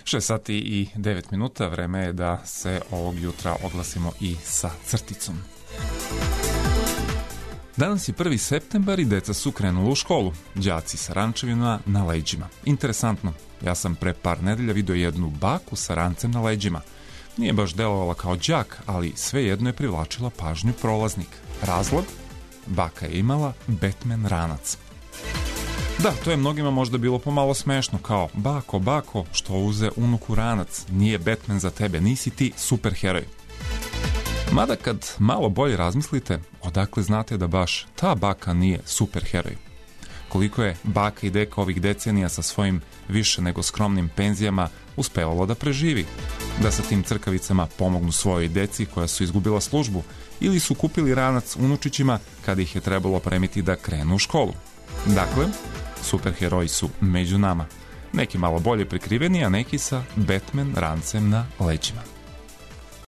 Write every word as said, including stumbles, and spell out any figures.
šest sati i devet minuta, vreme je da se ovog jutra oglasimo i sa crticom. Danas je prvi septembar i deca su krenula u školu. Đaci sa rančevima na leđima. Interesantno, ja sam pre par nedelja vidio jednu baku sa rancem na leđima. Nije baš delovala kao đak, ali svejedno je privlačila pažnju prolaznik. Razlog? Baka je imala Batman ranac. Da, to je mnogima možda bilo pomalo smešno, kao bako, bako, što uze unuku ranac, nije Batman za tebe, nisi ti superheroj. Mada kad malo bolje razmislite, odakle znate da baš ta baka nije superheroj? Koliko je baka i deka ovih decenija sa svojim više nego skromnim penzijama uspevalo da preživi? Da sa tim crkavicama pomognu svojoj deci koja su izgubila službu ili su kupili ranac unučićima kada ih je trebalo premiti da krenu u školu. Dakle, superheroji su među nama. Neki malo bolje prikriveni, a neki sa Batman rancem na leđima.